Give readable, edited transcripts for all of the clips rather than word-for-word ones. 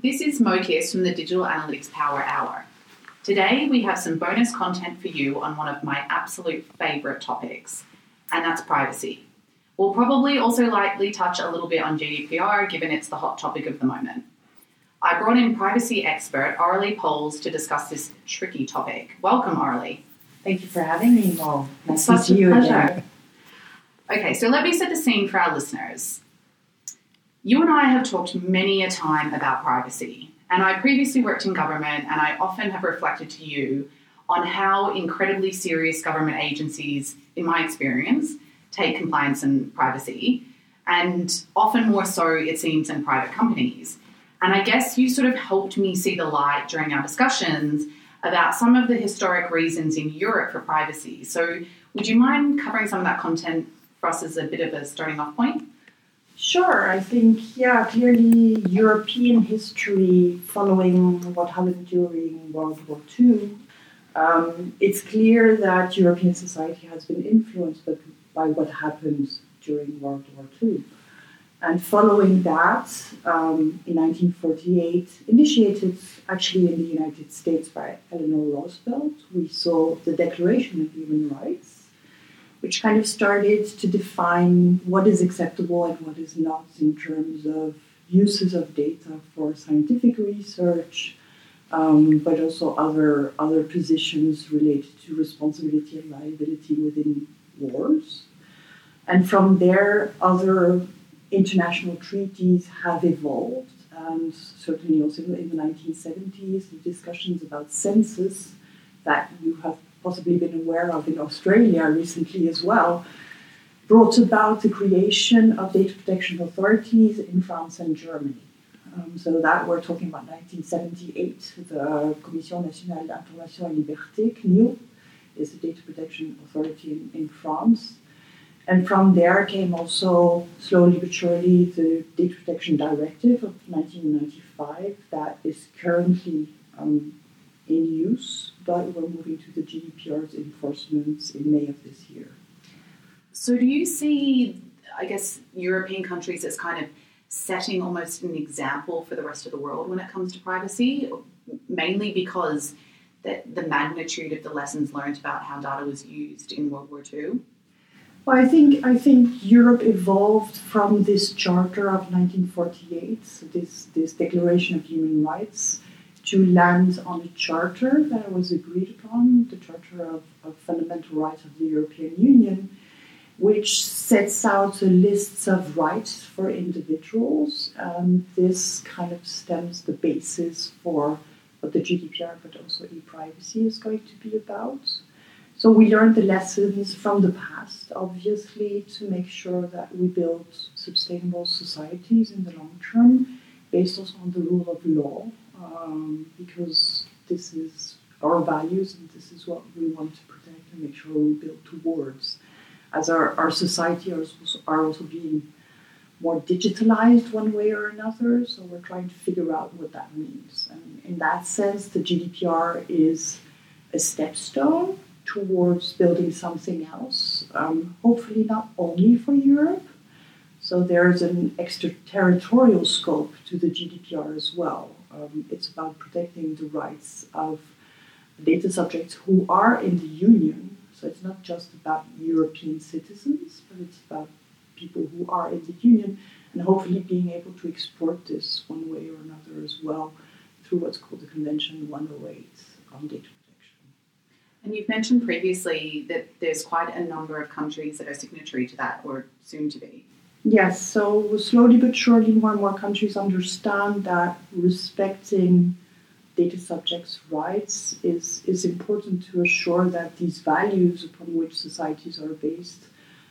This is Mokis from the Digital Analytics Power Hour. Today we have some bonus content for you on one of my absolute favourite topics, and that's privacy. We'll probably also likely touch a little bit on GDPR, given it's the hot topic of the moment. I brought in privacy expert Aurelie Pols to discuss this tricky topic. Welcome, Aurelie. Thank you for having me, Mo. Nice to see you again. Okay, so let me set the scene for our listeners. You and I have talked many a time about privacy, and I previously worked in government, and I often have reflected to you on how incredibly serious government agencies, in my experience, take compliance and privacy, and often more so, it seems, than private companies. And I guess you sort of helped me see the light during our discussions about some of the historic reasons in Europe for privacy. So would you mind covering some of that content for us as a bit of a starting off point? Sure. I think, clearly European history following what happened during World War II, it's clear that European society has been influenced by what happened during World War II. And following that, in 1948, initiated actually in the United States by Eleanor Roosevelt, we saw the Declaration of Human Rights, which kind of started to define what is acceptable and what is not in terms of uses of data for scientific research, but also other positions related to responsibility and liability within wars. And from there, other international treaties have evolved, and certainly also in the 1970s, the discussions about census that you have possibly been aware of in Australia recently as well, brought about the creation of data protection authorities in France and Germany. So that we're talking about 1978, the Commission Nationale d'Information et Liberté, CNIL, is the data protection authority in France. And from there came also, slowly but surely, the Data Protection Directive of 1995 that is currently in use, but we're moving to the GDPR's enforcements in May of this year. So do you see, I guess, European countries as kind of setting almost an example for the rest of the world when it comes to privacy, mainly because the magnitude of the lessons learned about how data was used in World War II? Well, I think Europe evolved from this Charter of 1948, so this Declaration of Human Rights, to land on a charter that was agreed upon, the Charter of Fundamental Rights of the European Union, which sets out a list of rights for individuals. This kind of stems the basis for what the GDPR, but also e-privacy is going to be about. So we learned the lessons from the past, obviously, to make sure that we build sustainable societies in the long term, based also on the rule of law, because this is our values and this is what we want to protect and make sure we build towards. As our society are also being more digitalized one way or another, so we're trying to figure out what that means. And in that sense, the GDPR is a stepstone towards building something else, hopefully not only for Europe. So there's an extraterritorial scope to the GDPR as well. It's about protecting the rights of data subjects who are in the Union. So it's not just about European citizens, but it's about people who are in the Union, and hopefully being able to export this one way or another as well through what's called the Convention 108 on data protection. And you've mentioned previously that there's quite a number of countries that are signatory to that, or soon to be. Yes, so slowly but surely more and more countries understand that respecting data subjects' rights is important to assure that these values upon which societies are based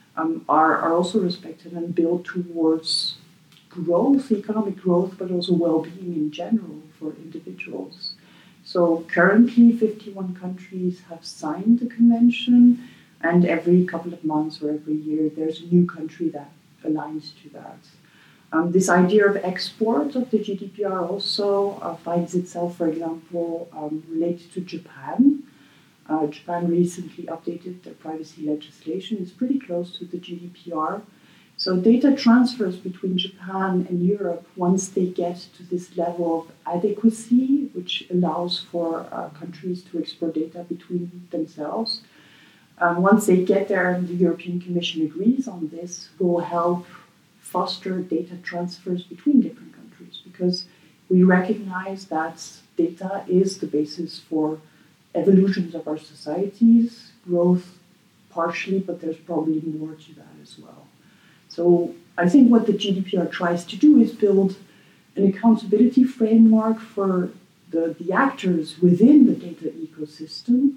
are also respected and built towards growth, economic growth, but also well-being in general for individuals. So currently 51 countries have signed the convention, and every couple of months or every year there's a new country that aligns to that. This idea of export of the GDPR also finds itself, for example, related to Japan. Japan recently updated their privacy legislation. It's pretty close to the GDPR, So data transfers between Japan and Europe, once they get to this level of adequacy, which allows for countries to export data between themselves, once they get there and the European Commission agrees on this, will help foster data transfers between different countries, because we recognize that data is the basis for evolutions of our societies, growth partially, but there's probably more to that as well. So I think what the GDPR tries to do is build an accountability framework for the actors within the data ecosystem,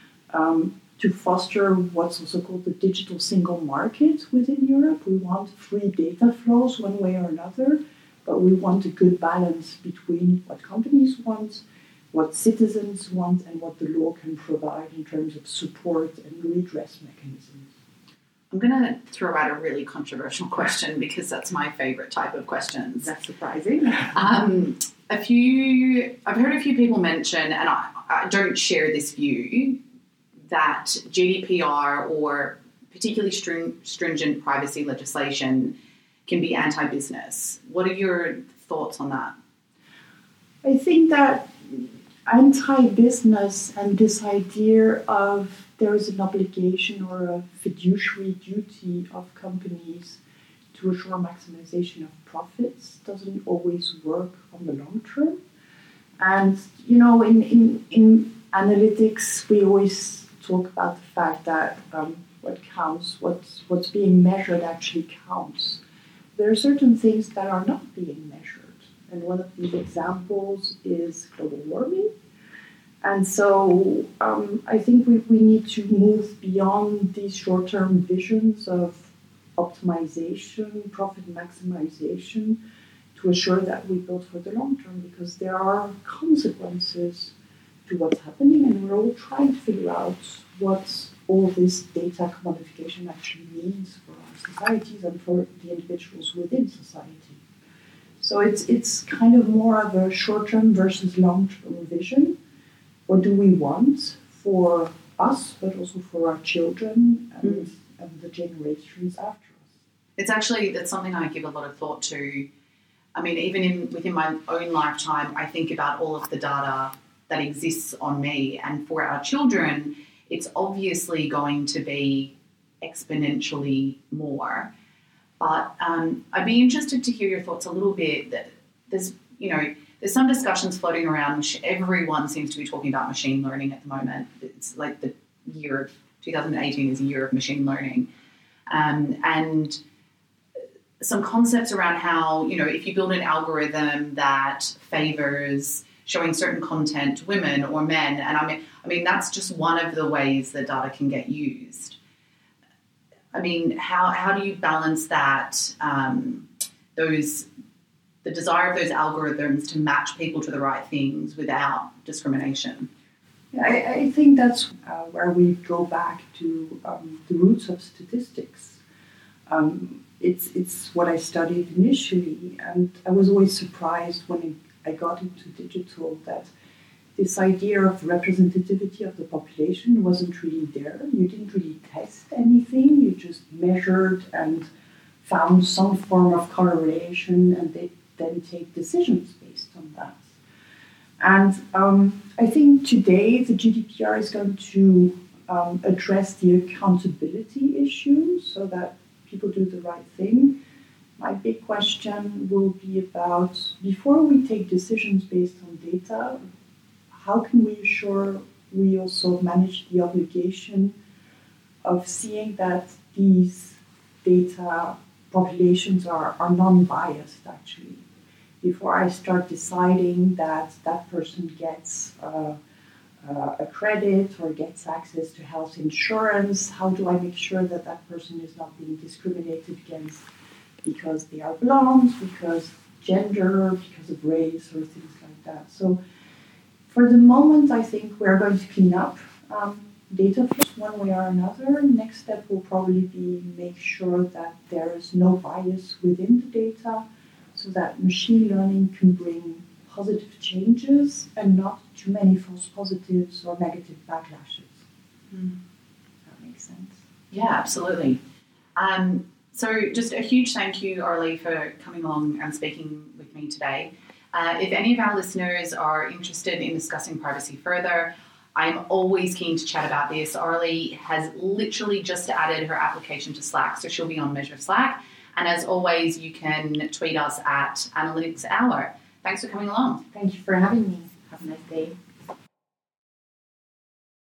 to foster what's also called the digital single market within Europe. We want free data flows one way or another, but we want a good balance between what companies want, what citizens want, and what the law can provide in terms of support and redress mechanisms. I'm going to throw out a really controversial question because that's my favorite type of questions. That's surprising. I've heard a few people mention, and I don't share this view, that GDPR or particularly stringent privacy legislation can be anti-business. What are your thoughts on that? I think that anti-business and this idea of there is an obligation or a fiduciary duty of companies to assure maximization of profits doesn't always work on the long term. And, in analytics, we always talk about the fact that what counts, what's being measured actually counts. There are certain things that are not being measured. And one of these examples is global warming. And so I think we need to move beyond these short-term visions of optimization, profit maximization, to assure that we build for the long term, because there are consequences to what's happening, and we're all trying to figure out what all this data commodification actually means for our societies and for the individuals within society. So it's kind of more of a short-term versus long-term vision. What do we want for us, but also for our children and the generations after us? That's something I give a lot of thought to. I mean, even within my own lifetime, I think about all of the data that exists on me, and for our children, it's obviously going to be exponentially more. But I'd be interested to hear your thoughts a little bit. That there's some discussions floating around. Everyone seems to be talking about machine learning at the moment. It's like the year of 2018 is a year of machine learning, and some concepts around how, if you build an algorithm that favors showing certain content to women or men, and I mean that's just one of the ways that data can get used. I mean, how do you balance that, the desire of those algorithms to match people to the right things without discrimination? I think that's where we go back to the roots of statistics. It's what I studied initially, and I was always surprised when I got into digital that this idea of representativity of the population wasn't really there. You didn't really test anything. You just measured and found some form of correlation, and they then take decisions based on that. And I think today the GDPR is going to address the accountability issue so that people do the right thing. My big question will be about, before we take decisions based on data, how can we ensure we also manage the obligation of seeing that these data populations are non-biased, actually? Before I start deciding that that person gets a credit or gets access to health insurance, how do I make sure that that person is not being discriminated against because they are blonde, because gender, because of race, or things like that? So for the moment, I think we're going to clean up data flows one way or another. Next step will probably be make sure that there is no bias within the data, so that machine learning can bring positive changes and not too many false positives or negative backlashes. That makes sense. Yeah, absolutely. So just a huge thank you, Aurelie, for coming along and speaking with me today. If any of our listeners are interested in discussing privacy further, I'm always keen to chat about this. Aurelie has literally just added her application to Slack, so she'll be on Measure Slack. And as always, you can tweet us at Analytics Hour. Thanks for coming along. Thank you for having me. Have a nice day.